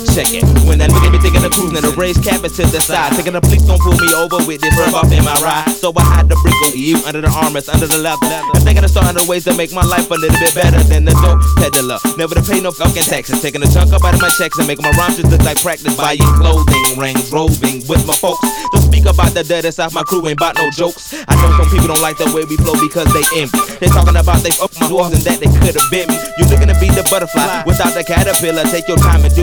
check it. When that look at me thinking of cruising, the raised cabin to the side, thinking the police gon' pull me over with this rub off in my ride. So I hide the brickle, you under the armrest, under the leather. I'm thinking of starting the ways to make my life a little bit better than the dope peddler. Never to pay no fucking taxes, taking a chunk up out of my checks and making my rhymes just look like practice. Buying clothing, rings, roving with my folks. Don't speak about the dead inside my crew, ain't about no jokes. I know some people don't like the way we flow because they envy. They talking about they fuck my horse and that they could've been me. You looking to be the butterfly without the caterpillar. Take your time and do